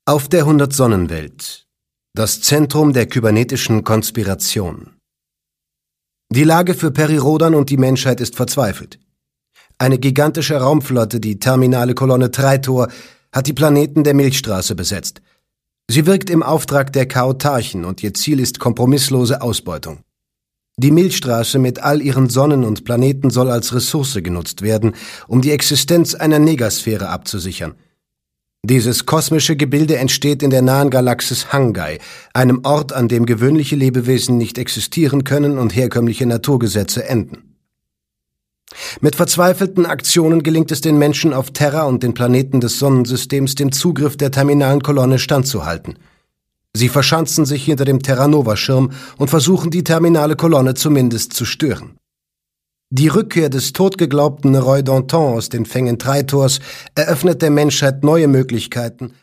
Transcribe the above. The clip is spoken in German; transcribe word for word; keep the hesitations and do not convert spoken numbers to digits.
Auf der Hundert-Sonnen-Welt. Das Zentrum der kybernetischen Konspiration. Die Lage für Peri-Rhodan und die Menschheit ist verzweifelt. Eine gigantische Raumflotte, die terminale Kolonne Treitor, hat die Planeten der Milchstraße besetzt. Sie wirkt im Auftrag der Chaotarchen und ihr Ziel ist kompromisslose Ausbeutung. Die Milchstraße mit all ihren Sonnen und Planeten soll als Ressource genutzt werden, um die Existenz einer Negasphäre abzusichern. Dieses kosmische Gebilde entsteht in der nahen Galaxis Hangai, einem Ort, an dem gewöhnliche Lebewesen nicht existieren können und herkömmliche Naturgesetze enden. Mit verzweifelten Aktionen gelingt es den Menschen auf Terra und den Planeten des Sonnensystems, dem Zugriff der terminalen Kolonne standzuhalten. Sie verschanzen sich hinter dem Terra-Nova-Schirm und versuchen, die terminale Kolonne zumindest zu stören. Die Rückkehr des totgeglaubten Roy Danton aus den Fängen Treitors eröffnet der Menschheit neue Möglichkeiten,